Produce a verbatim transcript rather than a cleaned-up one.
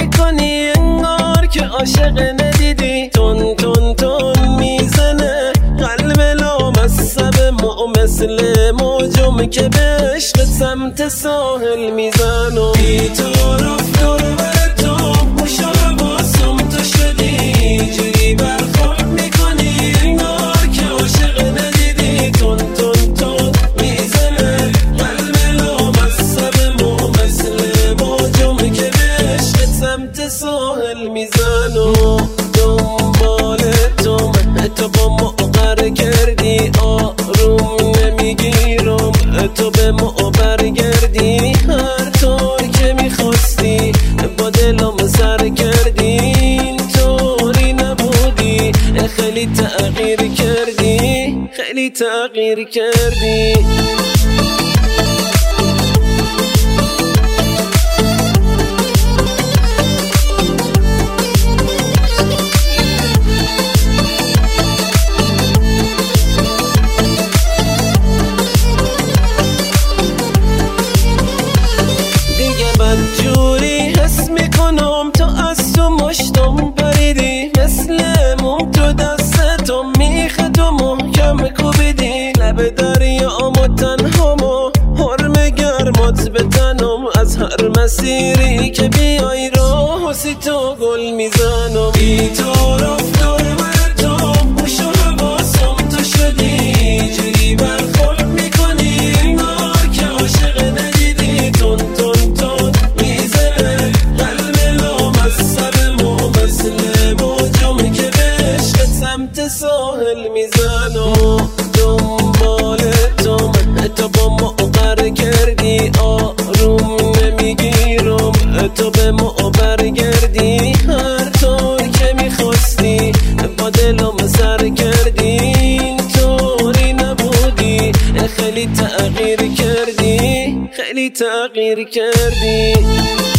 میکنی انگار که عاشق ندیدی. تون تون تون میزنه قلب لامصب ما مثل موجم که به عشق سمت ساحل میزنم. بی تو رفتار بر تو موشا حواسم تو شدی، جوری برخورد میکنی انگار که عاشق ندیدی. تون تون تون میزنه قلب لامصب ما مثل موجم که به عشق سمت ساحل میزنم. دنبال تو تو با ما قرار کردی، آروم نمیگیرم تو به ما برگردی. هر طور که میخواستی با دلم سر کردی، این طوری نبودی. خیلی تغییر کردی، خیلی تغییر کردی. جوری حس میکنم تو از تو مشتم پریدی، مثل موم تو دستتو میخه تو محکم کوبیدی. لب دریامو تنهامو حرم گرمات بتنم، از هر مسیری که بیای راه سی تو گل میزنم. بی تو رفتار من تو موشا حواسم تو شدی، جوری برخورد میکنی انگار که عاشق ندیدی. تون تون تون میزنه قلب لامصب ما مثل موجم که به عشق سمت ساحل میزنم. دنبال تو تو با ما قرار کردی، آروم نمیگیرم تو به ما برگردی. هر طور که میخواستی با دلم سر کردی، این طوری نبودی. خیلی تغییر کردی، خیلی تغییر کردی.